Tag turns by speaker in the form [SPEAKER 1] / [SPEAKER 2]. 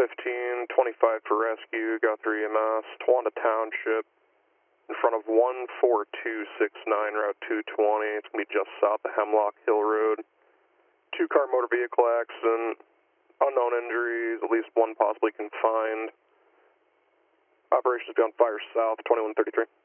[SPEAKER 1] 1525 for rescue, Guthrie EMS, Towanda Township, in front of 14269, Route 220. It's going to be just south of Hemlock Hill Road. Two-car motor vehicle accident, unknown injuries, at least one possibly confined. Operations be on fire south, 2133.